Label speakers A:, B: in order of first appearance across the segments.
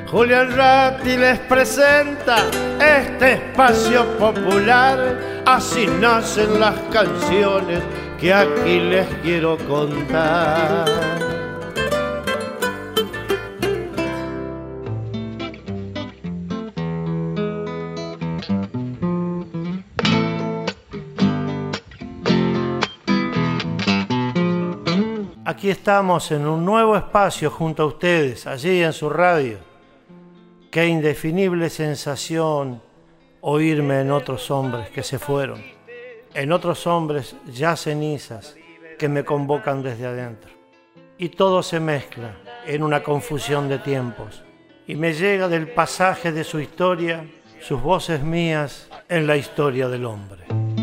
A: Julián Ratti les presenta este espacio popular. Así nacen las canciones que aquí les quiero contar. Aquí estamos en un nuevo espacio junto a ustedes, allí en su radio. Qué indefinible sensación oírme en otros hombres que se fueron, en otros hombres ya cenizas que me convocan desde adentro. Y todo se mezcla en una confusión de tiempos y me llega del pasaje de su historia, sus voces mías en la historia del hombre.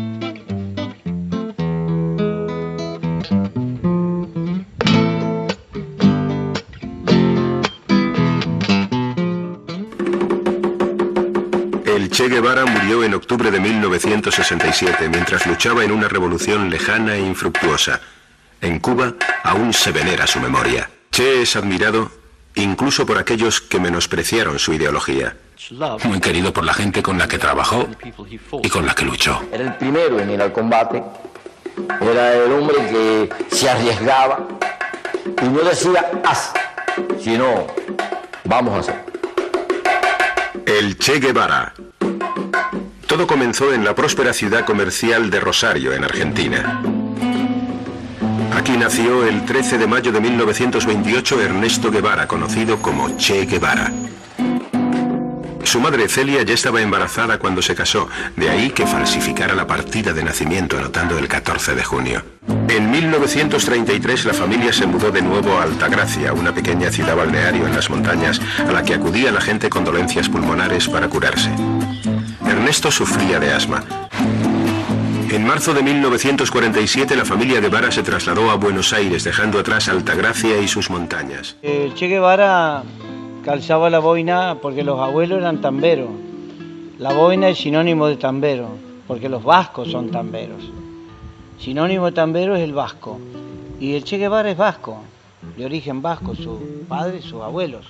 B: El Che Guevara murió en octubre de 1967 mientras luchaba en una revolución lejana e infructuosa. En Cuba aún se venera su memoria. Che es admirado incluso por aquellos que menospreciaron su ideología.
C: Muy querido por la gente con la que trabajó y con la que luchó.
D: Era el primero en ir al combate, era el hombre que se arriesgaba y no decía haz, sino vamos a hacer.
B: El Che Guevara. Todo comenzó en la próspera ciudad comercial de Rosario, en Argentina. Aquí nació el 13 de mayo de 1928 Ernesto Guevara, conocido como Che Guevara. Su madre Celia ya estaba embarazada cuando se casó, de ahí que falsificara la partida de nacimiento anotando el 14 de junio. En 1933 la familia se mudó de nuevo a Altagracia, una pequeña ciudad balneario en las montañas a la que acudía la gente con dolencias pulmonares para curarse. Ernesto sufría de asma. En marzo de 1947 la familia Guevara se trasladó a Buenos Aires, dejando atrás Altagracia y sus montañas.
E: El Che Guevara calzaba la boina porque los abuelos eran tamberos. La boina es sinónimo de tambero, porque los vascos son tamberos. Sinónimo de tambero es el vasco. Y el Che Guevara es vasco, de origen vasco, sus padres, sus abuelos.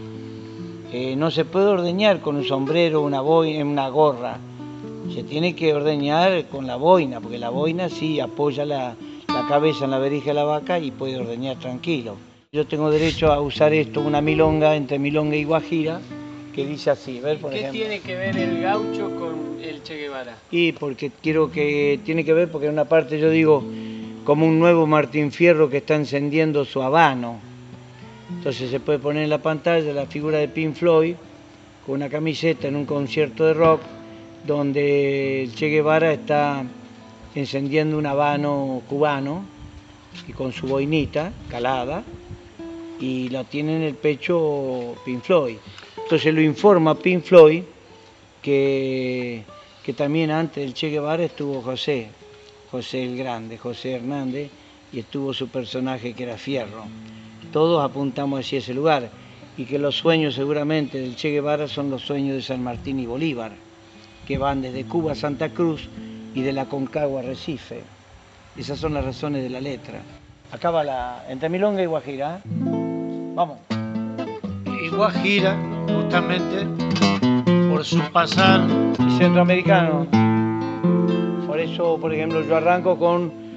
E: No se puede ordeñar con un sombrero, una boina, una gorra. Se tiene que ordeñar con la boina, porque la boina sí apoya la cabeza en la verija de la vaca y puede ordeñar tranquilo. Yo tengo derecho a usar esto, una milonga entre milonga y guajira, que dice así, ver por ejemplo.
F: ¿Qué tiene que ver el gaucho con el Che Guevara?
E: Y porque quiero que tiene que ver, porque en una parte yo digo, como un nuevo Martín Fierro que está encendiendo su habano. Entonces se puede poner en la pantalla la figura de Pink Floyd con una camiseta en un concierto de rock donde el Che Guevara está encendiendo un habano cubano y con su boinita calada y lo tiene en el pecho Pink Floyd. Entonces lo informa Pink Floyd que también antes del Che Guevara estuvo José el Grande, José Hernández, y estuvo su personaje que era Fierro. Todos apuntamos hacia ese lugar y que los sueños seguramente del Che Guevara son los sueños de San Martín y Bolívar, que van desde Cuba a Santa Cruz y de la Concagua a Recife. Esas son las razones de la letra. Acá va entre milonga y guajira. Vamos.
A: Y guajira, justamente por su pasar
E: centroamericano. Por eso, por ejemplo, yo arranco con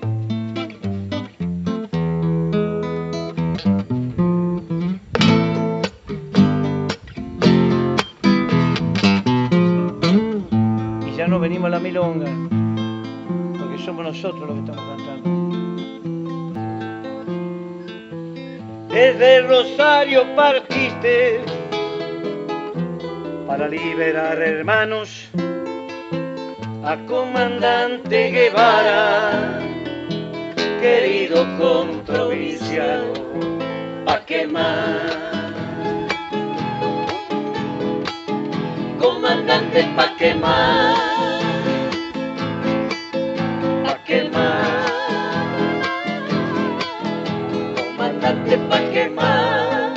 E: no venimos a la milonga, porque somos nosotros los que estamos cantando. Desde Rosario partiste para liberar hermanos a comandante Guevara, querido comprovinciano, pa' quemar. Comandante pa' quemar, pa' quemar, comandante pa' quemar.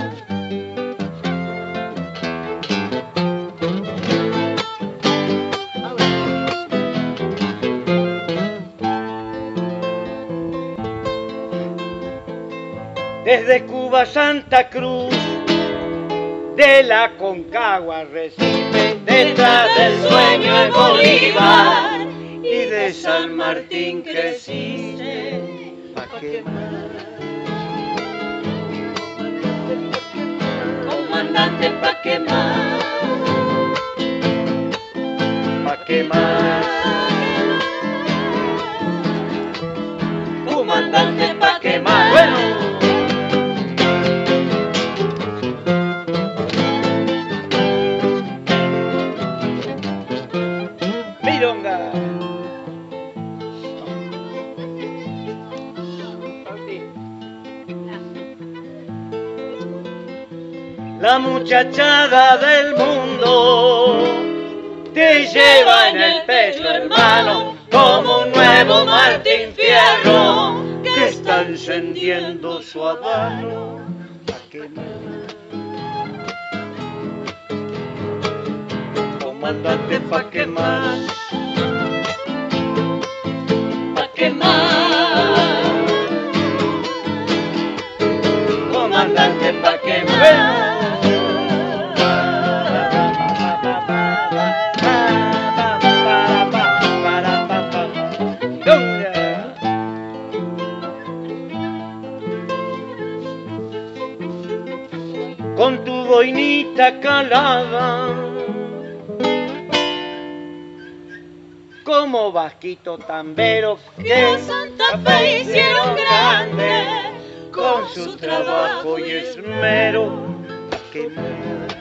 E: Desde Cuba a Santa Cruz, de la Concagua recibe, detrás del sueño de Bolívar y de San Martín creciste, pa' qué más, comandante, pa' qué más, pa' qué más, comandante, pa' qué más. Bueno. La muchachada del mundo te lleva en el pecho, hermano, como un nuevo Martín Fierro que está encendiendo su habano. ¿Pa' qué más? Comandante, ¿pa' qué más? ¿Pa' qué más? Comandante, ¿pa' qué más? Con tu boinita calada, como vasquito tambero que Santa Fe hicieron grande, con su trabajo y esmero, ¿pa' qué más?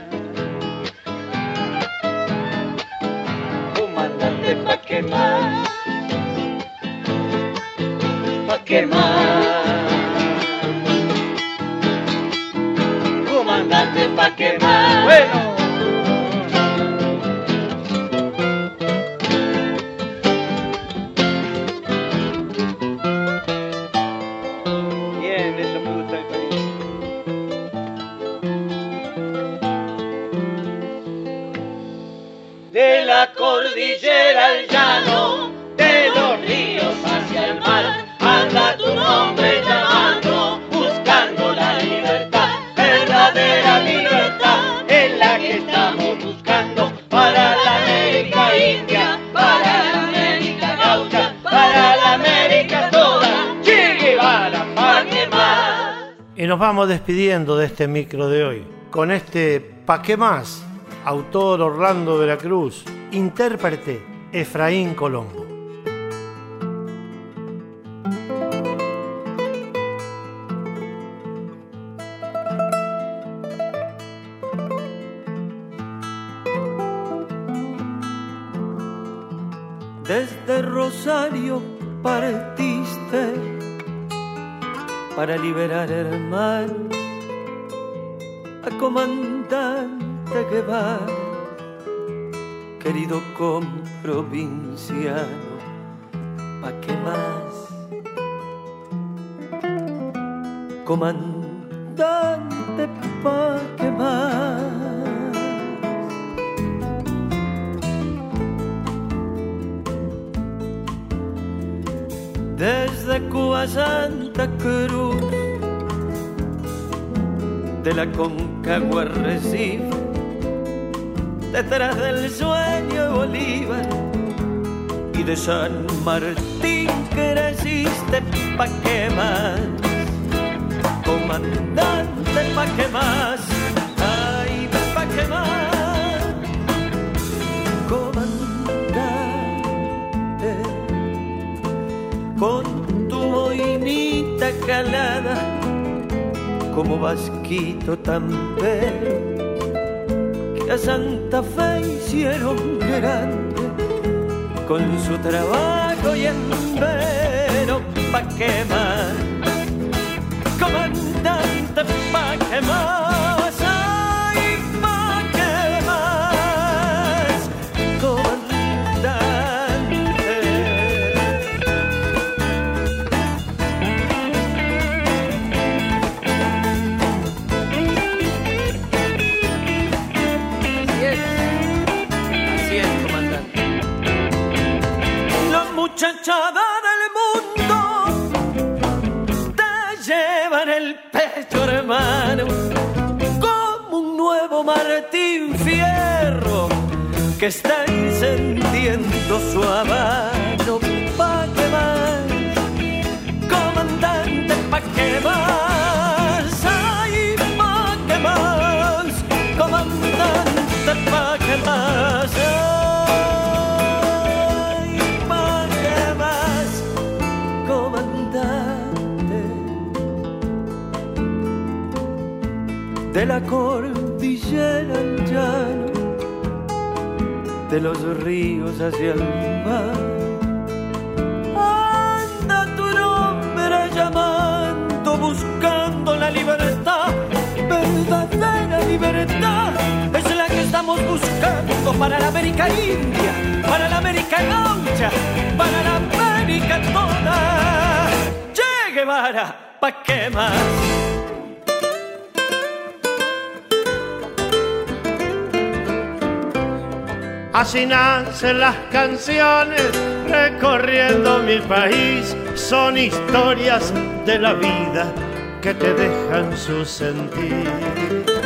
E: Comandante, ¿pa' qué más? ¿Pa' qué más? Comandante, ¿pa' qué más? Bueno. Bien, eso me gusta el país. De la cordillera al llano, de los ríos hacia el mar, anda tu nombre llamando, buscando la libertad. Verdadera libertad es la que estamos buscando para la América India, para la América Gaucha, para la América toda. Che Guevara, ¿pa' qué más?
A: Y nos vamos despidiendo de este micro de hoy con este ¿pa' qué más? Autor Orlando de la Cruz, intérprete Efraín Colombo.
G: Desde Rosario partiste para liberar hermano a comandante Guevara, querido comprovinciano, ¿pa' qué más? Comandante, ¿pa' qué más? Desde Cuba a Santa Cruz, de la Concagua Recife, detrás del sueño de Bolívar y de San Martín creciste, ¿pa' qué más? Comandante, ¿pa' qué más? Ay, ¿pa' qué más? Comandante, con tu boinita calada, como vasquito tambero, que a Santa Fe hicieron grande, con su trabajo y esmero, ¿pa' qué más? Comandante, ¿pa' qué más? Ay, ¿pa' qué más? Comandante. Así es, comandante. La muchachada del mundo te lleva en el pecho, hermano, como un nuevo mar. Martín Fierro, que está encendiendo su habano. ¿Pa' qué más, comandante? ¿Pa' qué más? Ay, ¿pa' qué más, comandante? ¿Pa' qué más? Ay, ¿pa' qué más, comandante? De la cordillera al llano, de los ríos hacia el mar, anda tu nombre llamando, buscando la libertad, verdadera libertad, es la que estamos buscando para la América India, para la América Gaucha, para la América toda. Che Guevara, ¿pa' qué más?
A: Así nacen las canciones recorriendo mi país, son historias de la vida que te dejan su sentir.